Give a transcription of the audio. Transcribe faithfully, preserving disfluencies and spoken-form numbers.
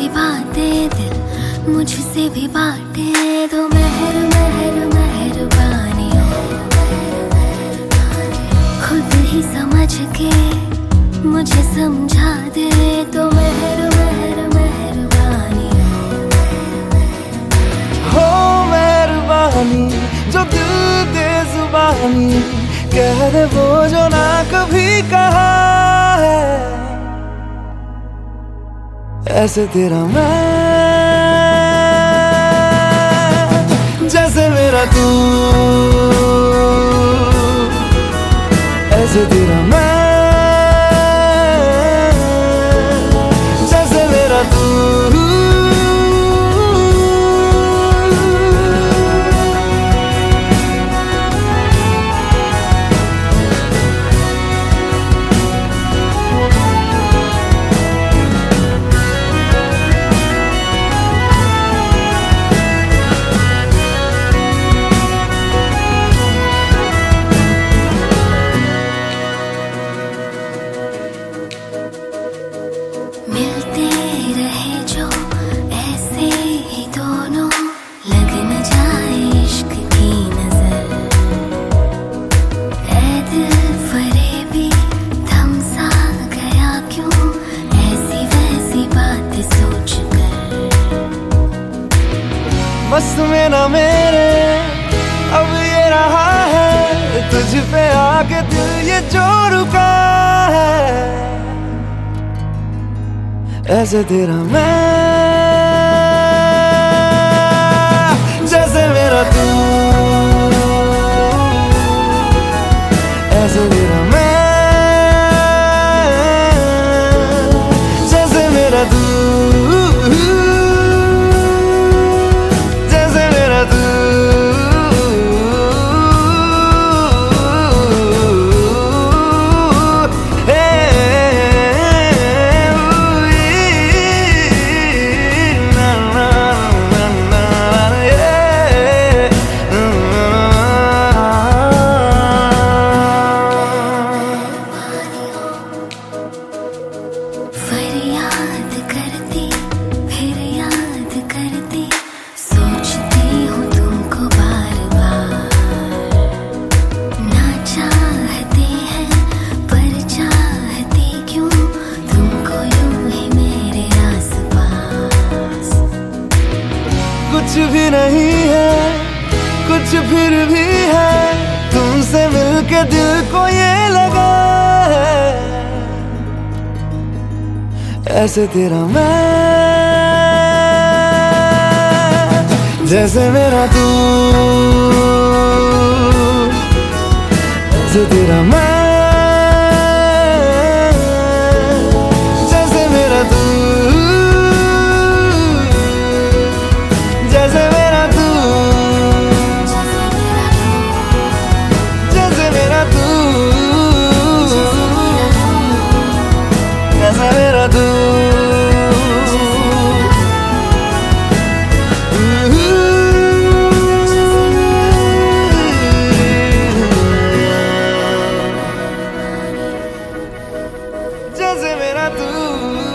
बातें दिल मुझसे भी बांटे दो। मेहर मेहर मेहरबानी खुद ही समझ के मुझे समझा दे तो। मेहर मेहर मेहरबानी हो मेहरबानी जो दिल दे जुबानी कह दे वो जो ना कभी कहा है। ऐसे तेरा मैं जैसे मेरा तू, ऐसे तेरा मैं जैसे मेरा तू। मिलते रहे जो ऐसे ही दोनों, लग न जाए इश्क की नजर। ऐ दिल फरेबी थम सा गया क्यों ऐसी वैसी बात सोच कर। बस में ना मेरे अब ये रहा है, तुझ पे आके दिल ये जो रुका है। ऐसे तेरा मैं जैसे मेरा तू, ऐसे तेरा मैं जैसे मेरा तू, जैसे मेरा तू। फरियाद करती फिर याद करती सोचती हूँ तुमको बार बार। ना चाहती है पर चाहती क्यों तुमको यूं ही मेरे आसपास। कुछ भी नहीं है कुछ फिर भी है, तुमसे मिलके दिल को ये लगा है। ऐसे तेरा मैं जैसे मेरा तू, ऐसे तेरा मैं जैसे मेरा तू, जैसे मेरा तू, जैसे मेरा तू, जैसे मेरा तू। जैसे मेरा तू।